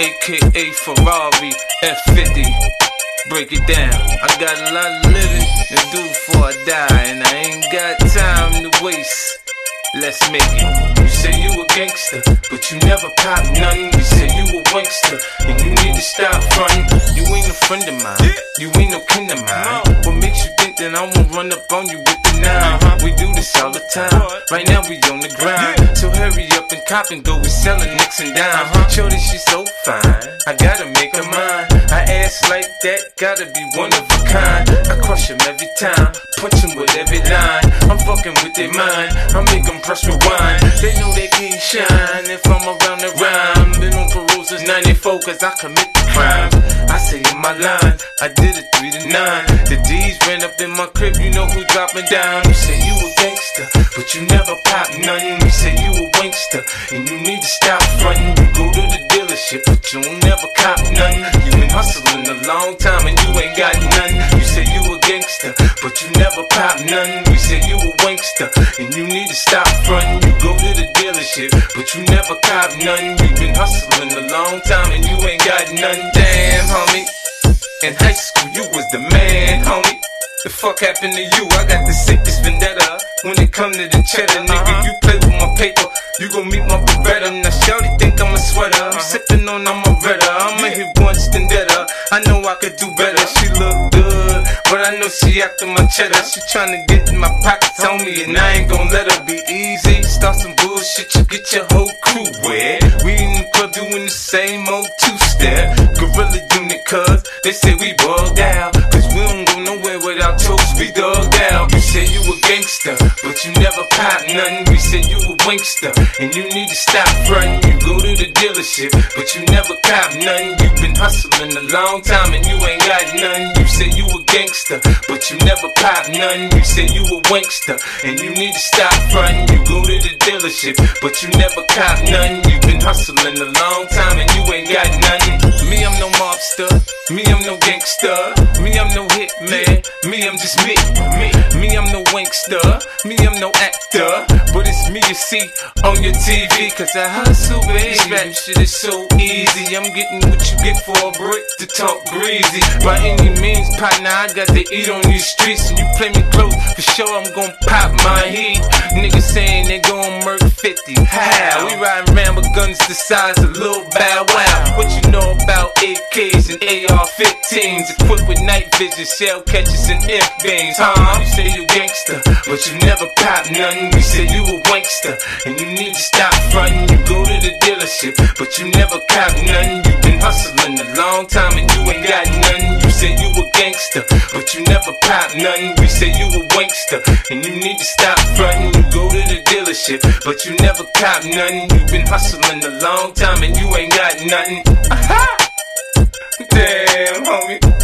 aka Ferrari F50. Break it down. I got a lot of living to do before I die, and I ain't got time to waste. Let's make it. You say you a gangster, but you never pop nothing. You say you a wankster, and you need to stop frontin'. You ain't a friend of mine, you ain't no kin of mine. What makes you think that I won't run up on you with the 9? We do this all the time. Right now we on the grind, so hurry up and cop and go. We sellin' nicks and dimes. Shorty, she's so fine, I gotta make her mine. I ass like that, gotta be one of a kind. I crush him every time, punch him with every line. I'm fucking with their mind, I make them press rewind. They know they can't shine if I'm around the rhyme. Been on parole since 94 cause I commit the crime. I say in my line, I did it 3 to 9. The D's ran up in my crib, you know who dropping down. You say you a gangster, but you never pop nothing. You say you a wankster, and you need to stop frontin'. You go to the dealership, but you don't never cop nothing. You been hustling a long time and you ain't got nothing. You say you a gangster, but you never pop nothing. We say you a wankster, and you need to stop frontin'. You go to the dealership, but you never cop nothing. You been hustling a long time and you ain't got nothing. Damn, homie, in high school you was the man, homie. The fuck happened to you? I got the sickest vendetta. When it come to the cheddar, nigga, you play with my paper, you gon' meet my Beretta. Now shawty think I'm a sweater, I'm sippin' on I'm a redder. I'ma hit once then deader. I know I could do better. She look good, but I know she after my cheddar. She tryna get in my pockets on me, and I ain't gon' let her be easy. Start some bullshit, you get your whole crew wet. We in the club doing the same old two-step. Gorilla unit, cuz they say we bugged out, cause we don't go nowhere without toast, we dug down. You say you a gangster, but you never pop nothing. We say you a wankster, and you need to stop frontin'. You go to the dealership, but you never cop nothing. You been hustling a long time and you ain't got nothing. You say you a gangster, but you never pop nothing. You say you a wankster, and you need to stop frontin'. You go to the dealership, but you never cop nothing. You been hustling a long time and you ain't got nothing. Me, I'm no mobster. Me, I'm no gangster. Me, I'm no hitman. Me, I'm just me. Me, I'm no wankster. Me, I'm no actor. But it's me you see on your TV, cause I hustle, baby. Rap shit is so easy. I'm getting what you get for a brick to talk greasy. By any means, partner, I got to eat on these streets. And you play me close, for sure I'm gon' pop my heat. Niggas saying they gon' murk 50. How? We riding around with guns the size of Lil Bow Wow. What you know about AKs and AR-15s? Equipped with night vision, shell catchers and F-beams, huh? You say you gangster, but you never pop nothing. We say you a wankster, and you need to stop frontin'. You go to the dealership, but you never cop nothing. You been hustling a long time and you ain't got nothing. You say you a gangster, but you never pop nothing. We say you a wankster, and you need to stop frontin'. You go to the dealership, but you never cop nothing. You been hustling a long time and you ain't got nothing. Aha! Damn, homie.